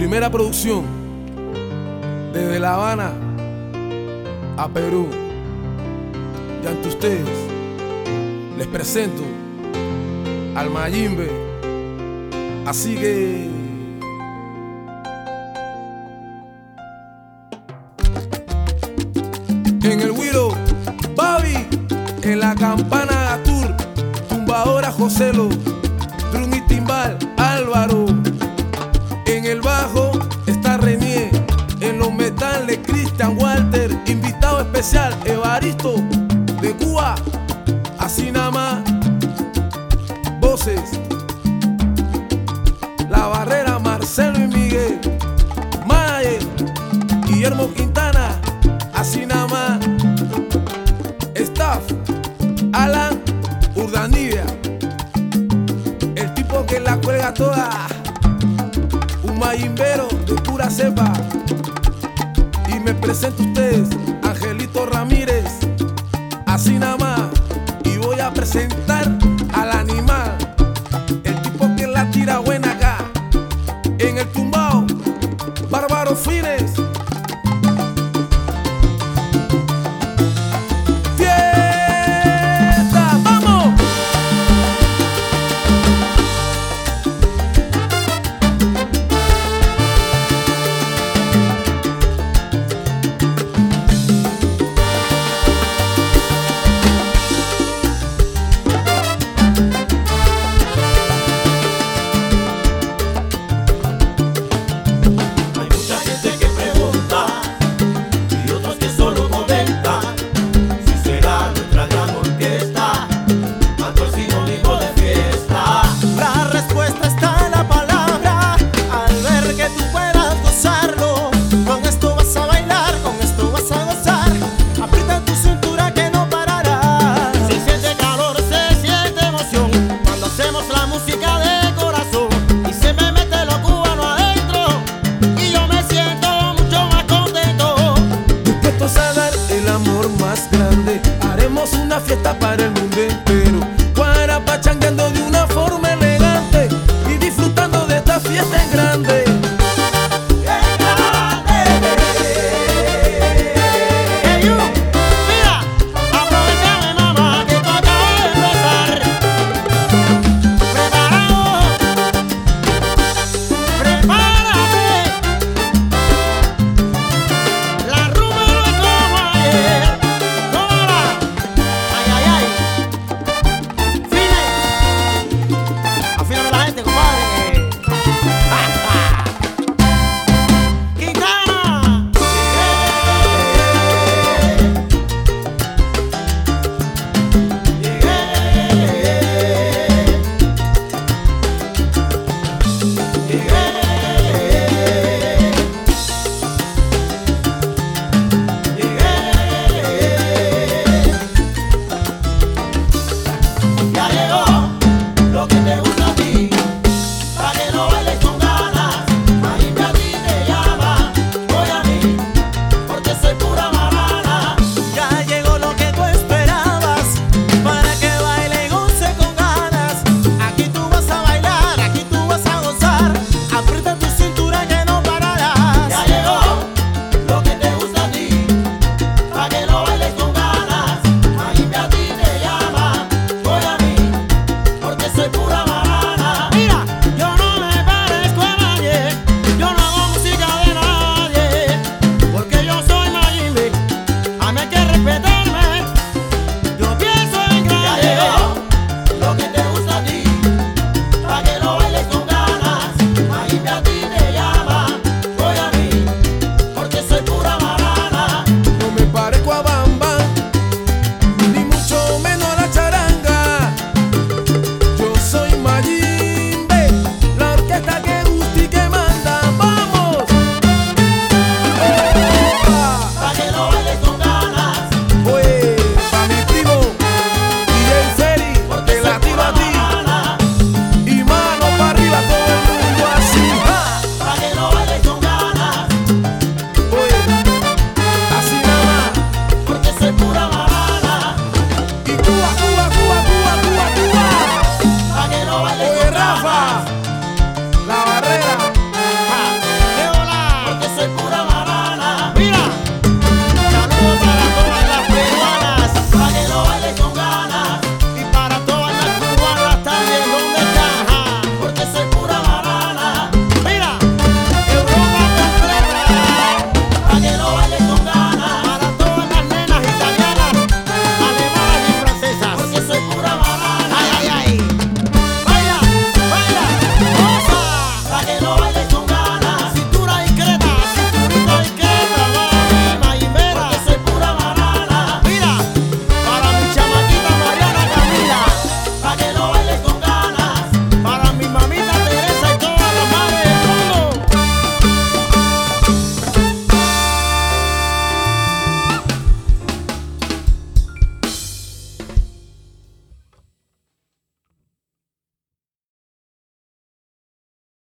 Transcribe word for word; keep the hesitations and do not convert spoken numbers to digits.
Primera producción, desde La Habana a Perú. Y ante ustedes les presento al Mayimbe. Así que en el Huiro, Babi, en la campana Gatur, tumbadora Joselo, drum y timbal Álvaro. En el bajo está Renier, en los metales Cristian Walter, invitado especial Evaristo de Cuba. Así nada más, voces La Barrera, Marcelo y Miguel, Manager Guillermo Quintana. Así nada más, staff Alan Urdanibia, el tipo que la cuelga toda, un mayimbero de pura cepa. Y me presento a ustedes, Angelito Ramírez. Así nada más, y voy a presentar